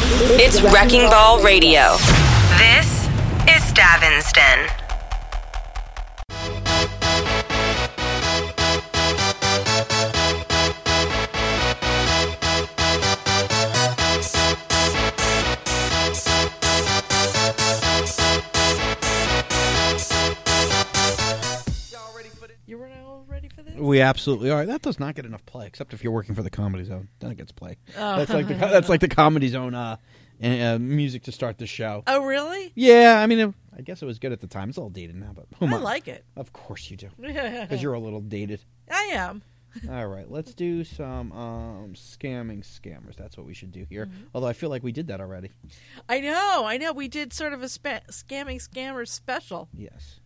It's Wrecking Ball Radio. This is Davinston. We absolutely are. That does not get enough play, except if you're working for the Comedy Zone. Then it gets play. Oh. That's like the Comedy Zone music to start the show. Oh, really? Yeah, I mean, I guess it was good at the time. It's all dated now, but I like it. Of course you do, because you're a little dated. I am. All right, let's do some scamming scammers. That's what we should do here. Mm-hmm. Although I feel like we did that already. I know. We did sort of a scamming scammers special. Yes.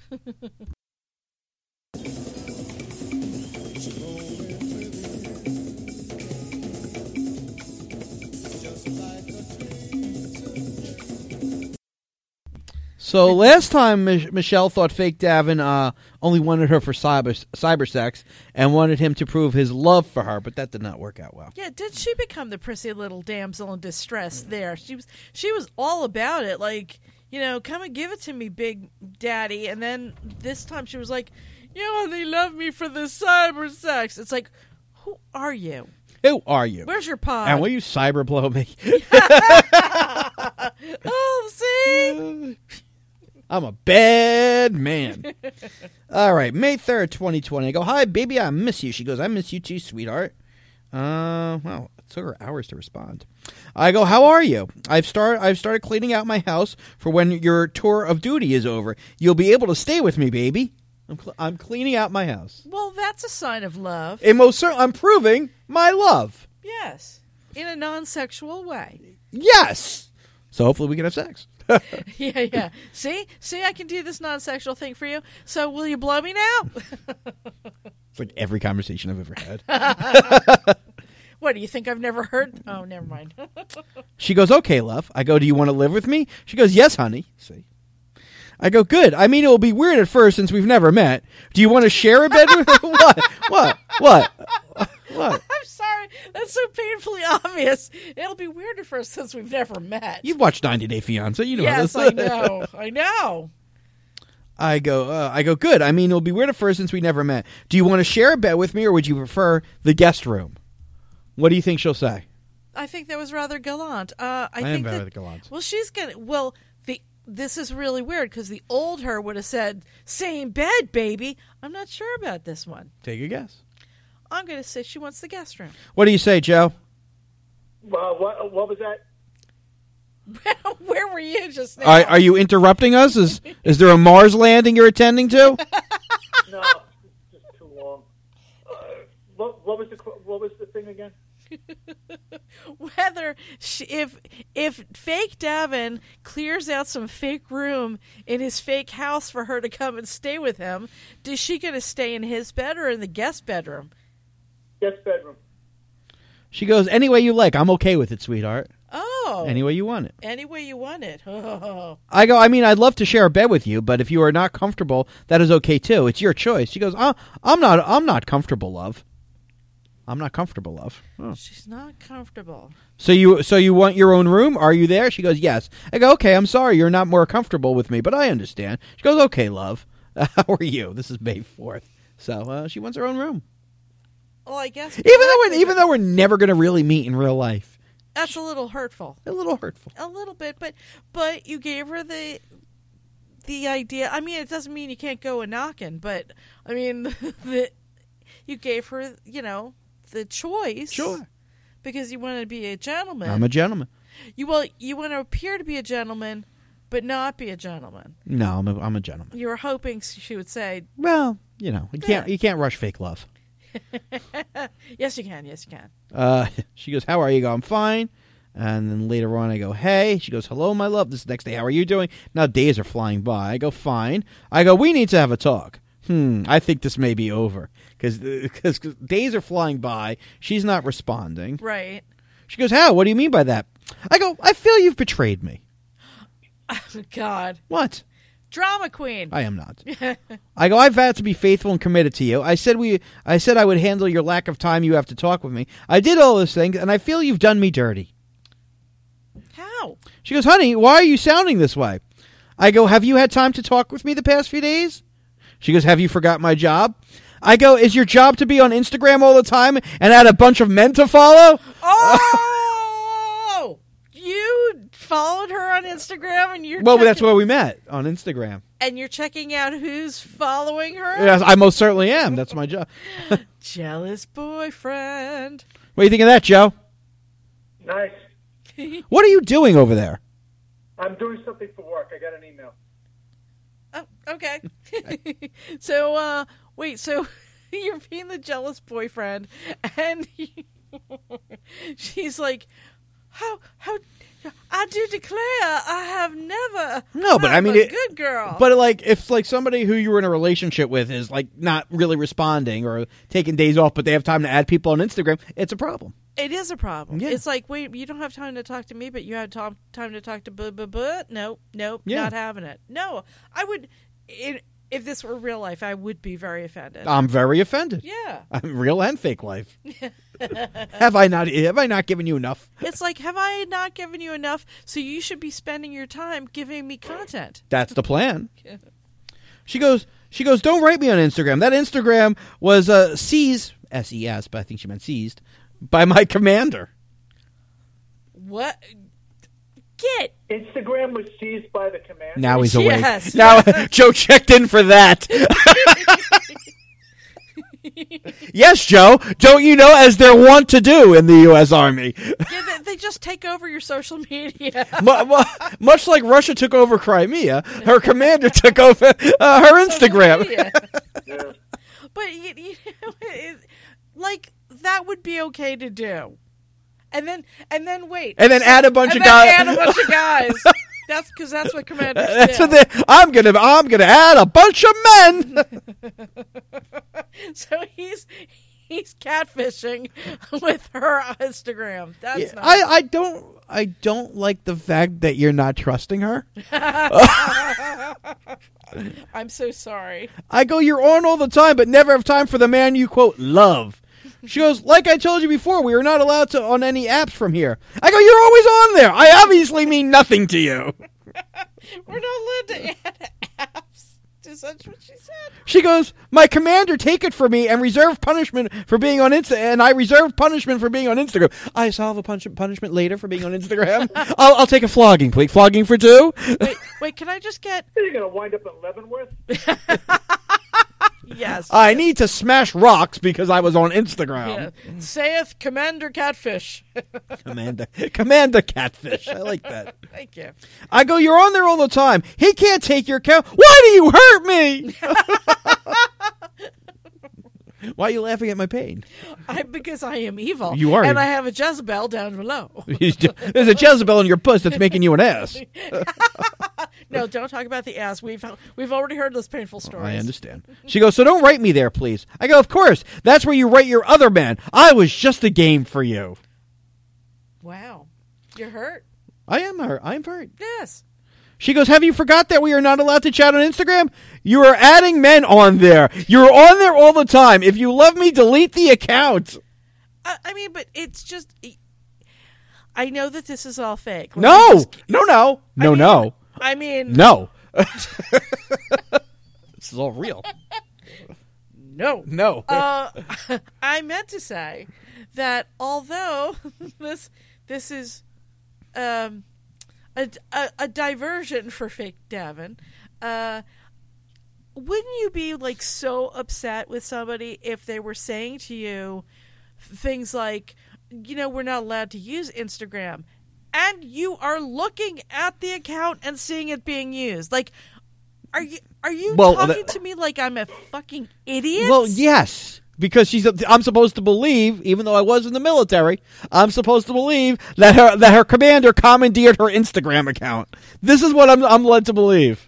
So last time Michelle thought fake Davin only wanted her for cyber sex and wanted him to prove his love for her, but that did not work out well. Yeah, did she become the prissy little damsel in distress there? She was all about it, like, come and give it to me, big daddy. And then this time she was like, you only love me for the cyber sex. It's like, who are you? Who are you? Where's your pod? And will you cyber blow me? Oh, see? I'm a bad man. All right, May 3rd, 2020. I go, hi, baby, I miss you. She goes, I miss you too, sweetheart. Well, it took her hours to respond. I go, how are you? I've started cleaning out my house for when your tour of duty is over. You'll be able to stay with me, baby. I'm cleaning out my house. Well, that's a sign of love. And most certainly, I'm proving my love. Yes, in a non-sexual way. Yes. So hopefully we can have sex. Yeah. See, I can do this non-sexual thing for you. So will you blow me now? It's like every conversation I've ever had. What, do you think I've never heard? Oh, never mind. She goes, okay, love. I go, do you want to live with me? She goes, yes, honey. See. I go, good. I mean, it will be weird at first since we've never met. Do you want to share a bed with me? What? I'm sorry. That's so painfully obvious. It'll be weird at first since we've never met. You've watched 90 Day Fiancé. You know yes, this. I know. I go, good. I mean, it'll be weird at first since we never met. Do you want to share a bed with me or would you prefer the guest room? What do you think she'll say? I think that was rather gallant. I think am rather gallant. Well, this is really weird because the old her would have said, same bed, baby. I'm not sure about this one. Take a guess. I'm going to say she wants the guest room. What do you say, Joe? What was that? Where were you just now? Are you interrupting us? Is there a Mars landing you're attending to? No, just too long. What was the thing again? Whether if fake Davin clears out some fake room in his fake house for her to come and stay with him, is she going to stay in his bed or in the guest bedroom? Guest bedroom. She goes, any way you like. I'm okay with it, sweetheart. Oh. Any way you want it. Any way you want it. Oh. I go, I mean, I'd love to share a bed with you, but if you are not comfortable, that is okay too. It's your choice. She goes, I'm not comfortable, love. I'm not comfortable, love. Oh. She's not comfortable. So you want your own room? Are you there? She goes, yes. I go, okay, I'm sorry you're not more comfortable with me, but I understand. She goes, okay, love. How are you? This is May 4th. So she wants her own room. Well, I guess. Even though we're never going to really meet in real life. That's a little hurtful. A little hurtful. A little bit, but you gave her the idea. I mean, it doesn't mean you can't go a knocking, but I mean, you gave her, the choice. Sure. Because you want to be a gentleman. I'm a gentleman. You want to appear to be a gentleman, but not be a gentleman. No, I'm a gentleman. You were hoping she would say, well, you can't rush fake love. Yes, you can. Yes, you can. She goes, how are you? I go, I'm fine. And then later on, I go, hey. She goes, hello, my love. This is the next day. How are you doing? Now days are flying by. I go, fine. I go, we need to have a talk. I think this may be over. Because days are flying by. She's not responding. Right. She goes, how? What do you mean by that? I go, I feel you've betrayed me. Oh, God. What? Drama queen. I am not. I go, I've vowed to be faithful and committed to you. I said I would handle your lack of time you have to talk with me. I did all those things, and I feel you've done me dirty. No. She goes, honey, why are you sounding this way? I go, have you had time to talk with me the past few days? She goes, have you forgot my job? I go, is your job to be on Instagram all the time and add a bunch of men to follow? Oh! You followed her on Instagram and Well, that's where we met, on Instagram. And you're checking out who's following her? Yes, I most certainly am. That's my job. Jealous boyfriend. What do you think of that, Joe? Nice. What are you doing over there? I'm doing something for work. I got an email. Oh, okay. So, wait, so you're being the jealous boyfriend, and she's like, how, I do declare I have never. No, but I mean, a good girl. But like, if like somebody who you were in a relationship with is like not really responding or taking days off, but they have time to add people on Instagram, it's a problem. It is a problem. Yeah. It's like, wait, you don't have time to talk to me, but you have time to talk to blah. Nope, Yeah. not having it. No, I would, if this were real life, I would be very offended. I'm very offended. Yeah. I'm real and fake life. Have I not given you enough? It's like, have I not given you enough? So you should be spending your time giving me content. That's the plan. She goes, don't write me on Instagram. That Instagram was seized, S-E-S, but I think she meant seized, by my commander. What? Instagram was seized by the commander. Now he's awake. Yes. Now Joe checked in for that. Yes, Joe. Don't you know, as they're wont to do in the U.S. Army? Yeah, they just take over your social media. Much like Russia took over Crimea, her commander took over her Instagram. Yeah. But you know, like that would be okay to do, and then wait, And then add a bunch and of then guys. add a bunch of guys. That's because that's what commanders That's do. what I'm gonna add a bunch of men. So he's catfishing with her Instagram. That's nice. I don't like the fact that you're not trusting her. I'm so sorry. I go, you're on all the time, but never have time for the man you quote love. She goes, like I told you before, we are not allowed to on any apps from here. I go, you're always on there. I obviously mean nothing to you. We're not allowed to add apps. Is that what she said? She goes, my commander take it for me and reserve punishment for being on and I reserve punishment for being on Instagram. I solve a punishment later for being on Instagram. I'll take a flogging, please. Flogging for two? Wait, can I just get... Are you going to wind up in Leavenworth? Yes. I need to smash rocks because I was on Instagram. Yeah. Saith Commander Catfish. Commander Catfish. I like that. Thank you. I go, you're on there all the time. He can't take your count. Why do you hurt me? Why are you laughing at my pain? Because I am evil. You are and evil. I have a Jezebel down below. There's a Jezebel in your puss that's making you an ass. No, don't talk about the ass. We've already heard those painful stories. I understand. She goes, so don't write me there, please. I go, of course. That's where you write your other man. I was just a game for you. Wow. You're hurt? I am hurt. I'm hurt. Yes. She goes, have you forgot that we are not allowed to chat on Instagram? You are adding men on there. You're on there all the time. If you love me, delete the account. I mean, but it's just... I know that this is all fake. No. No. I mean... No. This is all real. No. No. I meant to say that although this is a diversion for fake Davin, wouldn't you be like so upset with somebody if they were saying to you things like, you know, we're not allowed to use Instagram, and you are looking at the account and seeing it being used? Like, are you talking to me like I'm a fucking idiot? Well, yes. Because I'm supposed to believe, even though I was in the military, I'm supposed to believe that her commander commandeered her Instagram account. This is what I'm led to believe.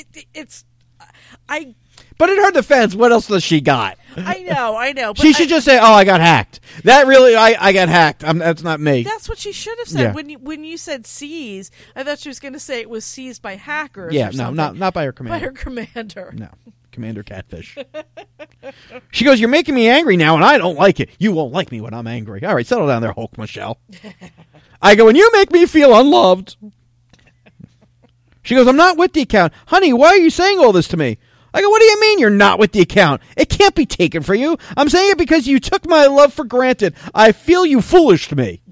But in her defense, what else does she got? I know. But She should just say, "Oh, I got hacked." That really, I got hacked. That's not me. That's what she should have said. Yeah. When you said seize, I thought she was going to say it was seized by hackers. Yeah, or no, something. not by her commander. By her commander. No, Commander Catfish. She goes, "You're making me angry now, and I don't like it. You won't like me when I'm angry." All right, settle down there, Hulk Michelle. I go, and you make me feel unloved. She goes, I'm not with the account. Honey, why are you saying all this to me? I go, what do you mean you're not with the account? It can't be taken for you. I'm saying it because you took my love for granted. I feel you foolish to me.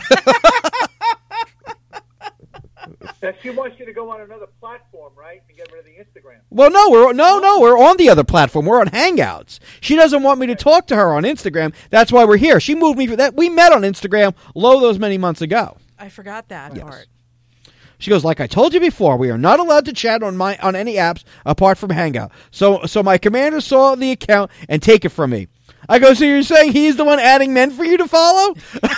Now, she wants you to go on another platform, right, and get rid of the Instagram. Well, no, we're on the other platform. We're on Hangouts. She doesn't want me to talk to her on Instagram. That's why we're here. She moved me for that. We met on Instagram those many months ago. I forgot that part. She goes, like I told you before, we are not allowed to chat on any apps apart from Hangout. So my commander saw the account and take it from me. I go, so you're saying he's the one adding men for you to follow?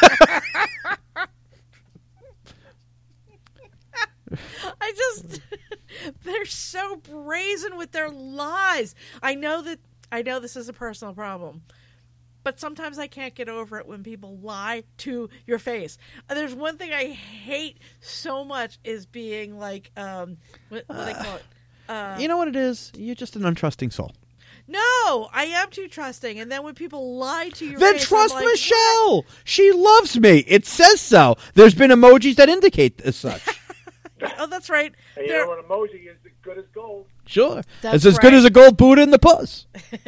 They're so brazen with their lies. I know this is a personal problem, but sometimes I can't get over it when people lie to your face. There's one thing I hate so much is being like, what do they call it? You know what it is? You're just an untrusting soul. No, I am too trusting. And then when people lie to your then face, trust I'm like, Michelle. what? She loves me. It says so. There's been emojis that indicate as such. Oh, that's right. And you know, an emoji is as good as gold. Sure. That's it's as good right. as a gold Buddha in the puss.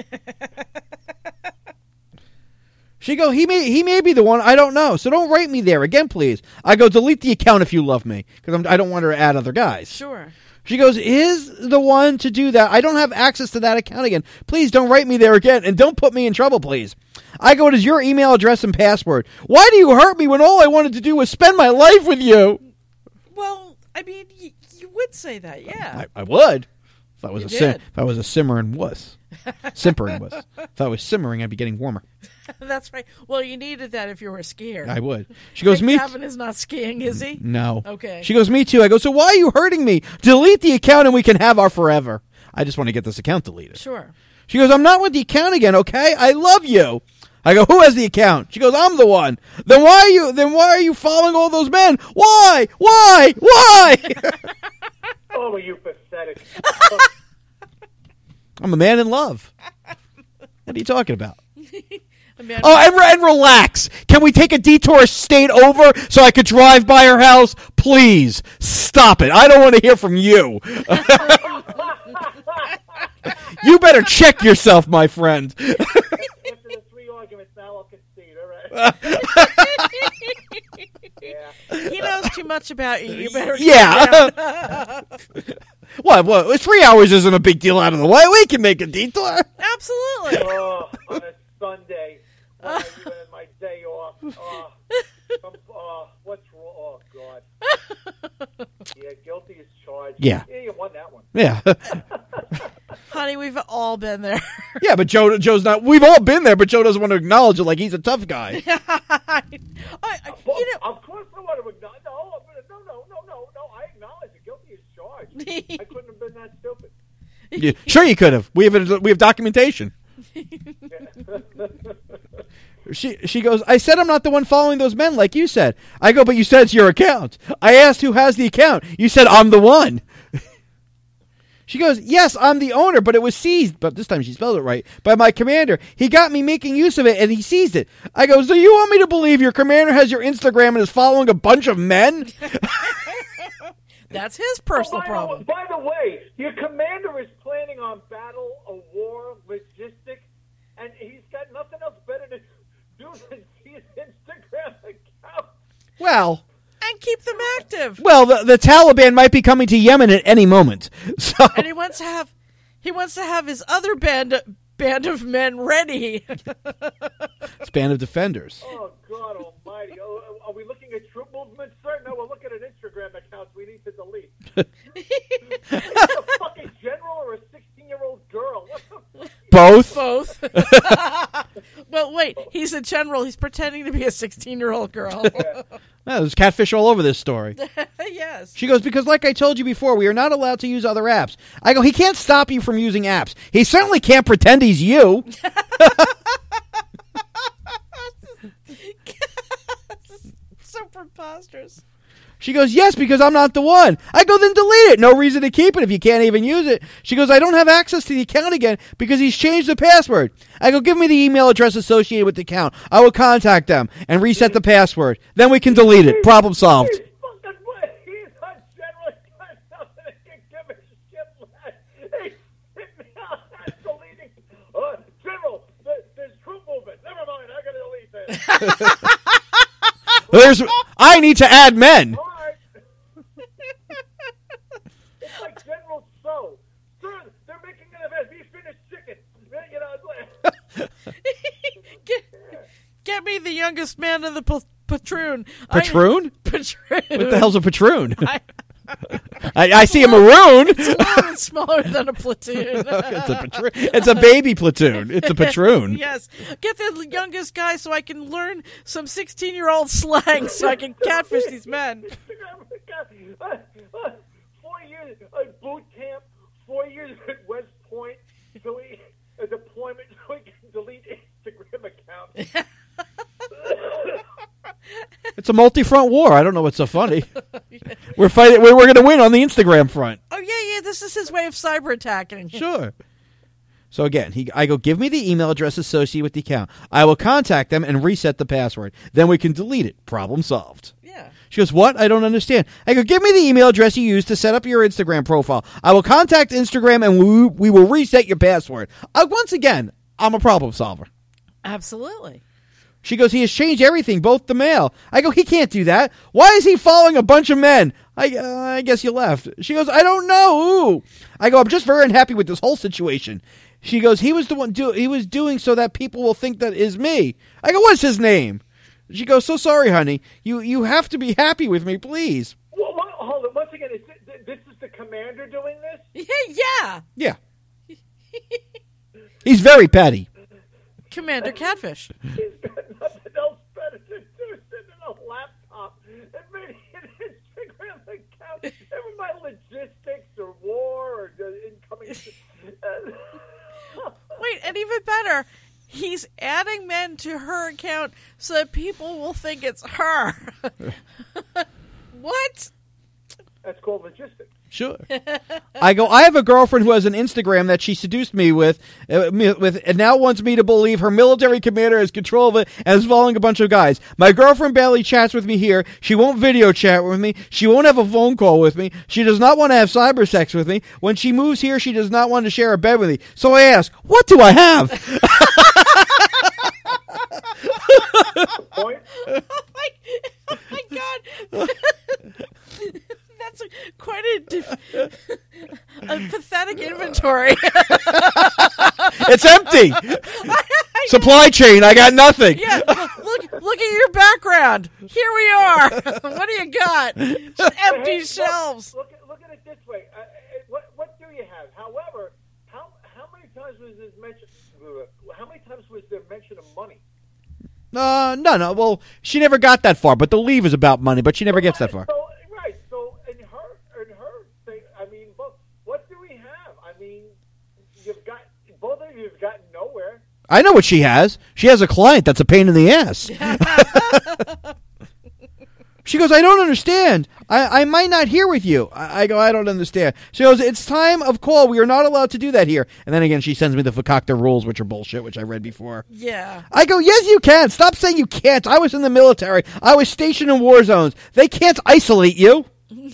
She go, he may be the one. I don't know. So don't write me there again, please. I go, delete the account if you love me, because I don't want her to add other guys. Sure. She goes, is the one to do that. I don't have access to that account again. Please don't write me there again, and don't put me in trouble, please. I go, it is your email address and password. Why do you hurt me when all I wanted to do was spend my life with you? Well, I mean, you would say that, yeah. I would. If I was You if I was a simmering wuss. Simpering wuss. If I was simmering, I'd be getting warmer. That's right. Well, you needed that if you were a skier. I would. She goes, me. Gavin is not skiing, is he? No. Okay. She goes, me too. I go, so why are you hurting me? Delete the account and we can have our forever. I just want to get this account deleted. Sure. She goes, I'm not with the account again, okay? I love you. I go, who has the account? She goes, I'm the one. Then why are you following all those men? Why? Oh, are you pathetic? I'm a man in love. What are you talking about? Imagine- And relax. Can we take a detour state over so I could drive by her house? Please stop it. I don't want to hear from you. You better check yourself, my friend. After the 3 arguments, now I'll concede, all right? Yeah. He knows too much about you. You better Yeah. What? 3 hours isn't a big deal out of the way. We can make a detour. Absolutely. Oh, on a Sunday, when I'm even in my day off. What's wrong? Oh, God. Yeah, guilty as charged. Yeah. Yeah, you won that one. Yeah. Honey, we've all been there. Yeah, but Joe's not. We've all been there, but Joe doesn't want to acknowledge it like he's a tough guy. Of course I want to acknowledge. No. I acknowledge it. Guilty as charged. I couldn't have been that stupid. Yeah, sure, you could have. We have documentation. She goes, I said I'm not the one following those men like you said. I go, but you said it's your account. I asked who has the account. You said I'm the one. She goes, yes, I'm the owner, but it was seized. But this time she spelled it right. By my commander. He got me making use of it, and he seized it. I go, so you want me to believe your commander has your Instagram and is following a bunch of men? That's his personal problem. By the way, your commander is planning on battle, a war, logistics, and he's got nothing else better to do than see his Instagram account. Well... And keep them active. Well, the Taliban might be coming to Yemen at any moment. So. And he wants to have his other band of men ready. It's Band of Defenders. Oh, God almighty. Oh, are we looking at troop movements, sir? No, we're looking at Instagram accounts we need to delete. Is this a fucking general or a 16-year-old girl? What the fuck? Both. Well, wait. He's a general. He's pretending to be a 16-year-old girl. No, there's catfish all over this story. Yes. She goes, because like I told you before, we are not allowed to use other apps. I go, he can't stop you from using apps. He certainly can't pretend he's you. So imposters. She goes, yes, because I'm not the one. I go, then delete it. No reason to keep it if you can't even use it. She goes, I don't have access to the account again because he's changed the password. I go, give me the email address associated with the account. I will contact them and reset the password. Then we can delete it. Problem solved. He's on general. He's got nothing to give a shit, lad. He's sitting out deleting. General, there's troop movement. Never mind, I gotta delete this. I need to add men. All right. It's like General So. Sir, they're making an event. He finished chicken. You know, Get me the youngest man of the patroon. Patroon? Patroon. What the hell's a patroon? I see a maroon. It's a little bit smaller than a platoon. It's a baby platoon. It's a patroon. Yes. Get the youngest guy so I can learn some 16-year-old slang so I can catfish these men. 4 years at boot camp, 4 years at West Point, so a deployment so we can delete Instagram accounts. It's a multi-front war. I don't know what's so funny. We're fighting. We're going to win on the Instagram front. Oh yeah. This is his way of cyber attacking. Sure. So again, I go, give me the email address associated with the account. I will contact them and reset the password. Then we can delete it. Problem solved. Yeah. She goes, what? I don't understand. I go, give me the email address you used to set up your Instagram profile. I will contact Instagram and we will reset your password. Once again, I'm a problem solver. Absolutely. She goes, he has changed everything, both the mail. I go, he can't do that. Why is he following a bunch of men? I guess you left. She goes, I don't know. Ooh. I go, I'm just very unhappy with this whole situation. She goes, he was the one he was doing so that people will think that is me. I go, what's his name? She goes, so sorry, honey. You have to be happy with me, please. Well, hold on. Once again, this is the commander doing this? Yeah. Yeah. He's very petty. Commander Catfish. He's got nothing else better to do sitting on a laptop and making an Instagram account. Never mind logistics or war or incoming. Wait, and even better, he's adding men to her account so that people will think it's her. What? That's called logistics. Sure. I go, I have a girlfriend who has an Instagram that she seduced me with and now wants me to believe her military commander has control of it and is following a bunch of guys. My girlfriend barely chats with me here. She won't video chat with me. She won't have a phone call with me. She does not want to have cyber sex with me. When she moves here, she does not want to share a bed with me. So I ask, what do I have? Point? Oh my God. That's quite a pathetic inventory. It's empty. Supply chain. I got nothing. Yeah, look at your background. Here we are. What do you got? Just empty shelves. Look at it this way. What do you have? However, how many times was this mentioned? How many times was there mention of money? No. Well, she never got that far. But the leave is about money. But she never gets that far. So in her thing, I mean, what do we have? I mean, both of you have gotten nowhere. I know what she has. She has a client that's a pain in the ass. She goes, I don't understand. I might not hear with you. I go, I don't understand. She goes, it's time of call. We are not allowed to do that here. And then again, she sends me the Fakakta rules, which are bullshit, which I read before. Yeah. I go, yes, you can. Stop saying you can't. I was in the military. I was stationed in war zones. They can't isolate you.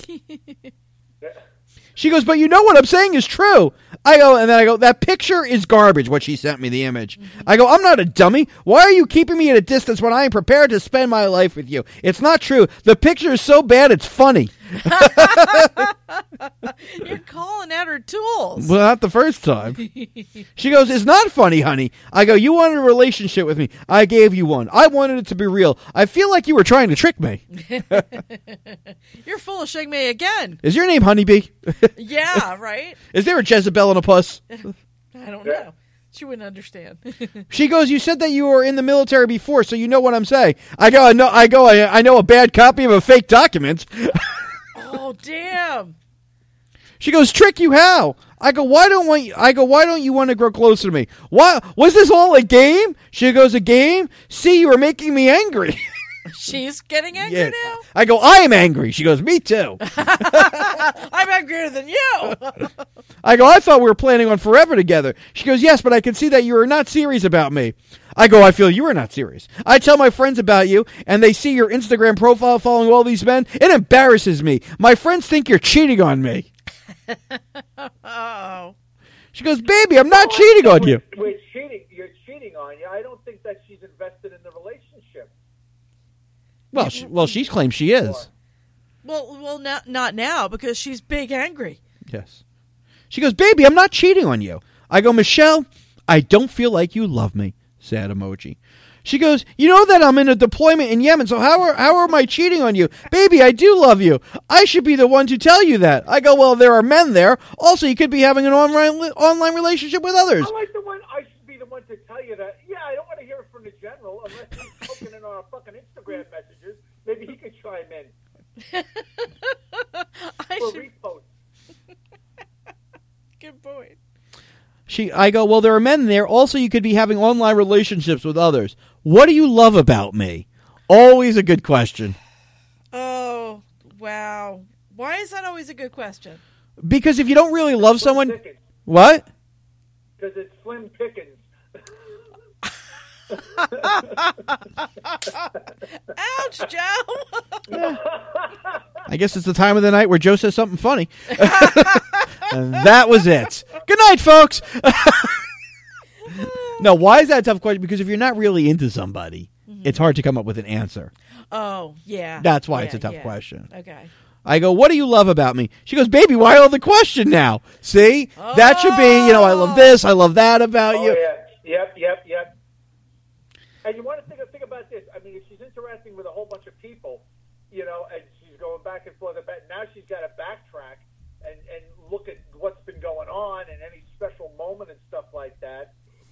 She goes, but you know what I'm saying is true. I go, that picture is garbage, what she sent me, the image. I go, I'm not a dummy. Why are you keeping me at a distance when I am prepared to spend my life with you? It's not true. The picture is so bad, it's funny. You're calling out her tools. Well, not the first time. She goes, it's not funny, honey. I go, you wanted a relationship with me. I gave you one. I wanted it to be real. I feel like you were trying to trick me. You're full of shig me again. Is your name Honeybee? Yeah, right? Is there a Jezebel and a puss? I don't know. She wouldn't understand. She goes, you said that you were in the military before, so you know what I'm saying. I go, I know a bad copy of a fake document. Oh, damn. She goes, trick you how? I go, why don't you want to grow closer to me? What was this all a game? She goes, a game? See, you were making me angry. She's getting angry Yeah. now? I go, I am angry. She goes, me too. I'm angrier than you. I go, I thought we were planning on forever together. She goes, yes, but I can see that you are not serious about me. I go, I feel you are not serious. I tell my friends about you, and they see your Instagram profile following all these men. It embarrasses me. My friends think you're cheating on me. Oh. She goes, baby, I'm not cheating on you. We're cheating. You're cheating on you. I don't think that she's invested in the relationship. Well, she claims she is. Well, not now because she's big angry. Yes. She goes, baby, I'm not cheating on you. I go, Michelle, I don't feel like you love me. Sad emoji. She goes, you know that I'm in a deployment in Yemen, so how am I cheating on you? Baby, I do love you. I should be the one to tell you that. I go, well, there are men there. Also, you could be having an online relationship with others. I like the one. I should be the one to tell you that. Yeah, I don't want to hear it from the general unless he's poking in on our fucking Instagram messages. Maybe he could chime in. For repost. Good point. I go, well, there are men there. Also, you could be having online relationships with others. What do you love about me? Always a good question. Oh, wow. Why is that always a good question? Because if you don't really love someone... Pickens. What? Because it's Slim Pickens. Ouch, Joe. I guess it's the time of the night where Joe says something funny. And that was it. Good night, folks. No, why is that a tough question? Because if you're not really into somebody, it's hard to come up with an answer. Oh, yeah. That's why it's a tough question. Okay. I go, what do you love about me? She goes, baby, why all the question now? See? That should be, I love this, I love that about you. Yeah. Yep. And you want to think about this. I mean, if she's interacting with a whole bunch of people, and she's going back and forth, now she's got to backtrack and look at what's been going on and any special moment and stuff like that,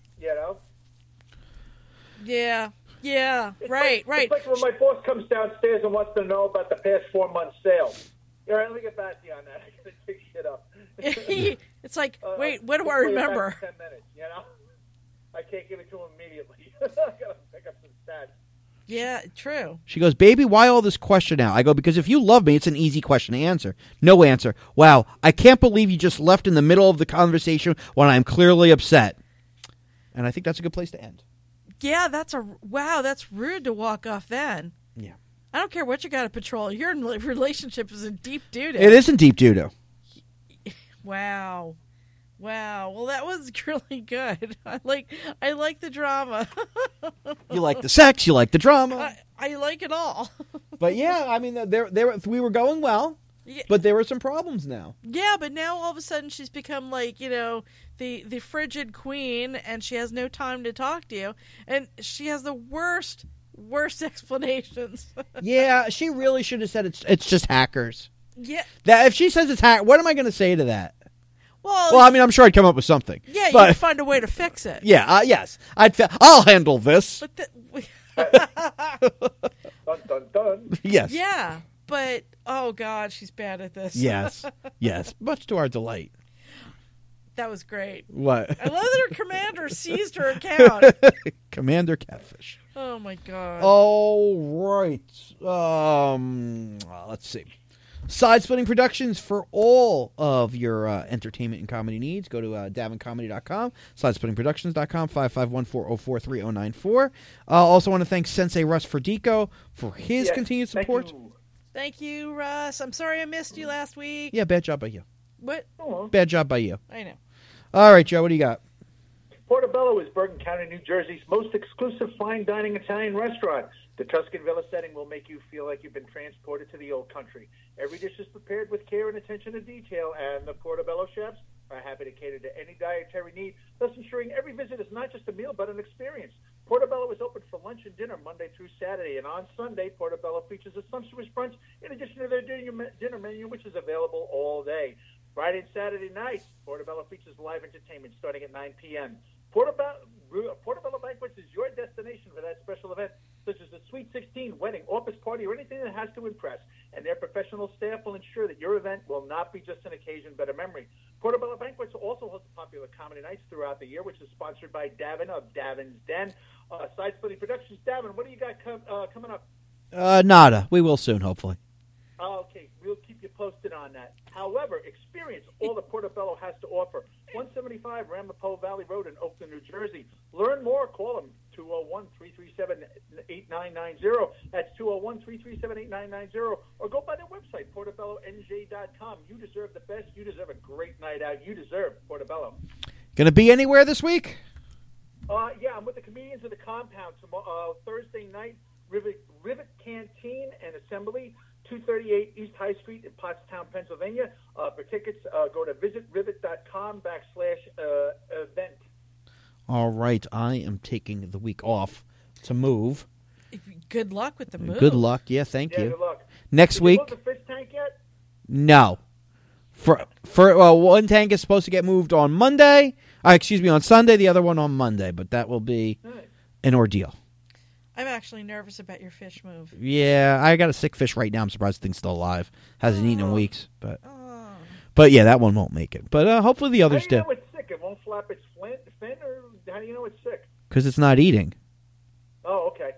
Yeah, It's right. It's like when my boss comes downstairs and wants to know about the past 4 months' sales. All right, let me get back to you on that. I got to take shit up. It's like, wait, what do I remember? 10 minutes, I can't give it to him immediately. I got to pick up some stats. Yeah, true. She goes, baby, why all this question now? I go, because if you love me, it's an easy question to answer. No answer. Wow, I can't believe you just left in the middle of the conversation when I'm clearly upset. And I think that's a good place to end. Yeah, that's rude to walk off then. Yeah. I don't care what you got to patrol. Your relationship is in deep doo-doo. It is in deep doo-doo. Wow. Well, that was really good. I like the drama. You like the sex, you like the drama. I like it all. But yeah, I mean, we were going well, Yeah. but there were some problems now. Yeah, but now all of a sudden she's become like, the frigid queen, and she has no time to talk to you, and she has the worst explanations. Yeah, she really should have said it's just hackers. Yeah. That if she says it's hack, what am I going to say to that? Well, I mean, I'm sure I'd come up with something. Yeah, but, you'd find a way to fix it. Yeah, yes, I'll handle this. But Dun, dun, dun. Yes. yeah, but oh god, she's bad at this. Yes. Much to our delight. That was great. What? I love that her commander seized her account. Commander Catfish. Oh my god. All right. Let's see. Side Splitting Productions for all of your entertainment and comedy needs. Go to davincomedy.com, sidesplittingproductions.com, 551-404-3094. Also want to thank Sensei Russ Ferdico for his continued support. Thank you, Russ. I'm sorry I missed you last week. Yeah, bad job by you. What? Bad job by you. I know. All right, Joe, what do you got? Portobello is Bergen County, New Jersey's most exclusive fine dining Italian restaurant. The Tuscan Villa setting will make you feel like you've been transported to the old country. Every dish is prepared with care and attention to detail, and the Portobello chefs are happy to cater to any dietary need, thus ensuring every visit is not just a meal but an experience. Portobello is open for lunch and dinner Monday through Saturday, and on Sunday, Portobello features a sumptuous brunch in addition to their dinner menu, which is available all day. Friday and Saturday nights, Portobello features live entertainment starting at 9 p.m. Portobello Banquets is your destination for that special event, such as a Sweet 16, wedding, office party, or anything that has to impress. And their professional staff will ensure that your event will not be just an occasion but a memory. Portobello Banquets also hosts popular comedy nights throughout the year, which is sponsored by Davin of Davin's Den. Side Splitting Productions. Davin, what do you got coming up? Nada. We will soon, hopefully. Okay, we'll keep you posted on that. However, experience all that Portobello has to offer. 175 Ramapo Valley Road in Oakland, New Jersey. Learn more. Call them 201-337-8990. That's 201-337-8990. Or go by their website, portobellonj.com. You deserve the best. You deserve a great night out. You deserve Portobello. Going to be anywhere this week? Yeah, I'm with the comedians of the compound Thursday night. Rivet Canteen and Assembly, 238 East High Street in Pottstown, Pennsylvania. For tickets, go to visitrivet.com/event. All right. I am taking the week off to move. Good luck with the move. Good luck. Yeah, thank Yeah, you. good luck. Next Did week? you move the fish tank yet? No. One tank is supposed to get moved on Monday. On Sunday. The other one on Monday. But that will be an ordeal. I'm actually nervous about your fish move. Yeah, I got a sick fish right now. I'm surprised the thing's still alive. Hasn't eaten in weeks. But yeah, that one won't make it. But hopefully the others How do you do. know it's sick? It won't flap its fin, or how do you know it's sick? Because it's not eating. Oh, okay.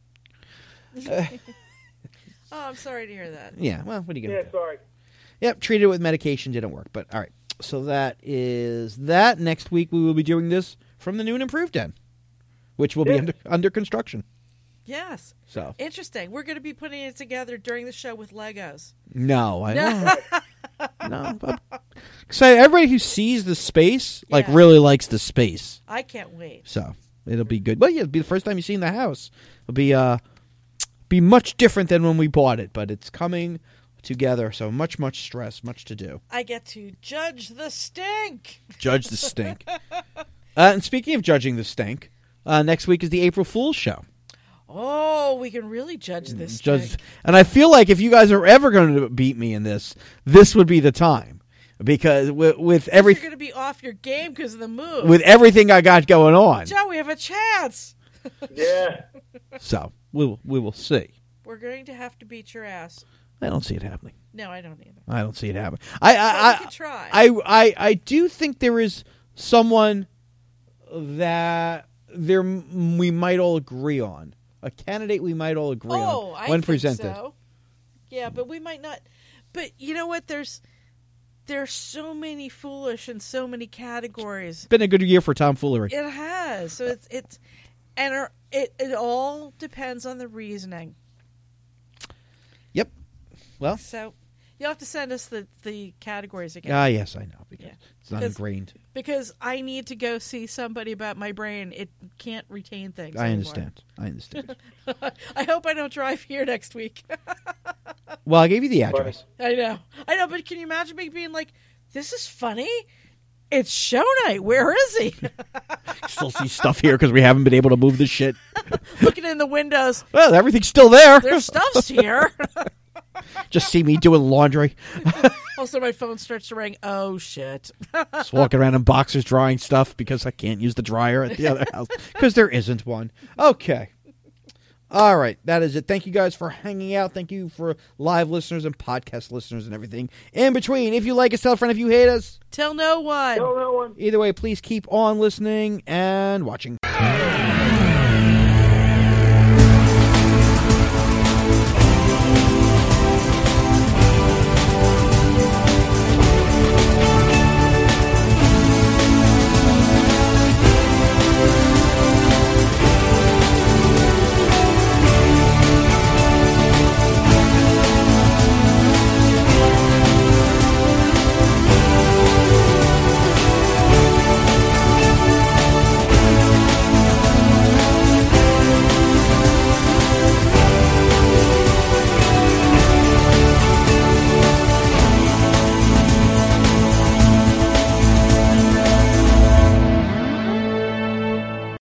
Oh, I'm sorry to hear that. Yeah, well, what are you going to Yeah, do? sorry. Yep, treated it with medication. Didn't work. But all right. So that is that. Next week we will be doing this from the New and Improved Den, which will be under construction. Yes. So Interesting. We're going to be putting it together during the show with Legos. no, I don't. No. So everybody who sees the space really likes the space. I can't wait. So it'll be good. Well, yeah, it'll be the first time you've seen the house. It'll be much different than when we bought it, but it's coming together. So much stress, much to do. I get to judge the stink. Judge the stink. And speaking of judging the stink, next week is the April Fool's show. Oh, we can really judge this. And I feel like if you guys are ever going to beat me in this would be the time. Because with everything, you're going to be off your game because of the move. with everything I got going on. Joe, we have a chance. Yeah. So we will see. We're going to have to beat your ass. I don't see it happening. No, I don't either. I don't see it happening. We can try. I do think there is someone that we might all agree on. A candidate we might all agree on when presented. So. Yeah, but we might not. But you know what? There's so many foolish in so many categories. It's been a good year for tomfoolery. It has. So it all depends on the reasoning. Yep. Well. So you'll have to send us the categories again. Yes, I know. Because it's not ingrained. Because I need to go see somebody about my brain. It can't retain things I anymore. understand. I hope I don't drive here next week. Well, I gave you the address. I know, but can you imagine me being like, this is funny? It's show night. Where is he? Still see stuff here because we haven't been able to move the shit. Looking in the windows. Well, everything's still there. Their stuff's here. Just see me doing laundry. Also, my phone starts to ring. Oh, shit. Just walking around in boxers drying stuff because I can't use the dryer at the other house because there isn't one. Okay. All right. That is it. Thank you guys for hanging out. Thank you for live listeners and podcast listeners and everything in between. If you like us, tell a friend. If you hate us, Tell no one. Tell no one. either way, please keep on listening and watching.